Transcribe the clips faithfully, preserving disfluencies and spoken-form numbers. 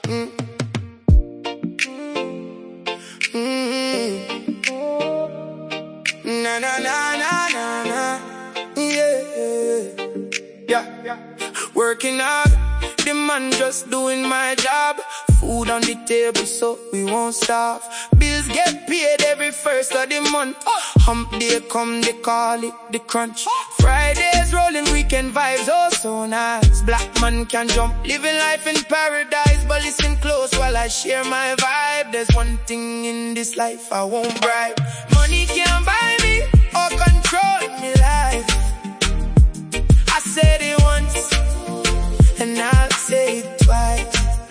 Mm. Mm. Na na na na na na. Yeah. Yeah. Working hard, the man just doing my job. Food on the table so we won't starve. Bills get paid every first of the month. Hump day come, they call it the crunch. Fridays rolling, weekend vibes, oh so nice. Black man can jump, living life in paradise. But listen close while I share my vibe. There's one thing in this life I won't bribe. Money can't buy me or control me life. I said it once and I'll say it twice.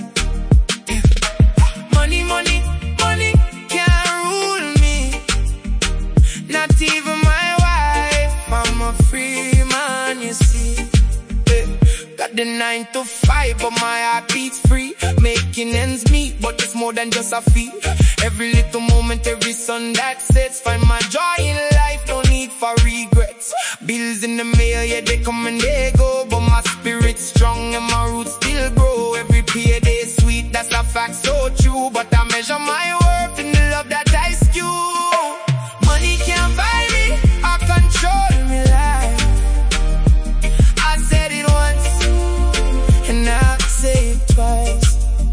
Money, money, money can't rule me. Not even my wife. I'm a free man, you see. Got the nine to five, but my heart beats free. Making ends meet, but it's more than just a fee. Every little moment, every sun that sets. Find my joy in life, no need for regrets. Bills in the mail, yeah, they come and they go. But my spirit's strong and my roots still grow. Every payday sweet, that's a fact so true. But I measure my worth in the love that I spew. Money can't buy me or control me life. I said it once and I'll say it twice.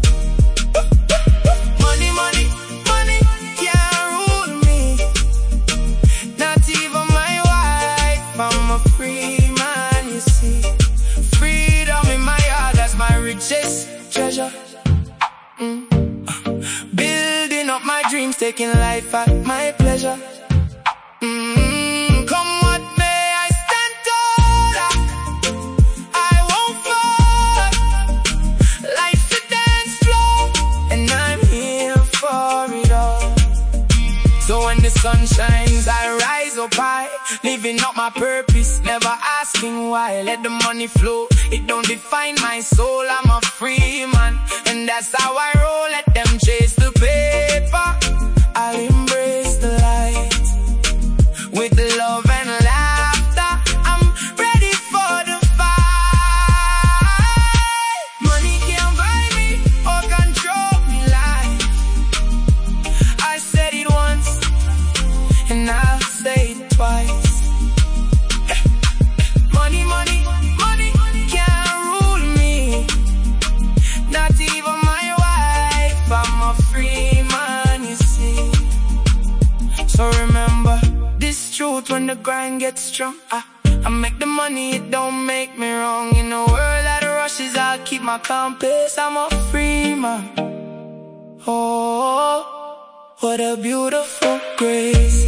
Money, money, money can't rule me. Not even my wife. I'm a free man, you see. Freedom in my heart, that's my richest treasure. Mm. Building up my dreams, taking life at my pleasure. Mm. Come what may, I stand taller. I won't fall. Life's a dance floor, and I'm here for it all. So when the sun shines, I rise up high, living up my purpose, never asking why. Let the money flow, it don't define my soul. I'm a free man, and that's how I roll. Let them chase the paper, I'll embrace the light. With love and laughter, I'm ready for the fight. Money can't buy me or control me life. I said it once and I'll say it twice. Money, money, money can't rule me. Not even my wife. I'm a free man, you see. So remember this truth when the grind gets strong. I, I make the money, it don't make me wrong. In a world that rushes, I'll keep my calm pace. I'm a free man. Oh, what a beautiful grace.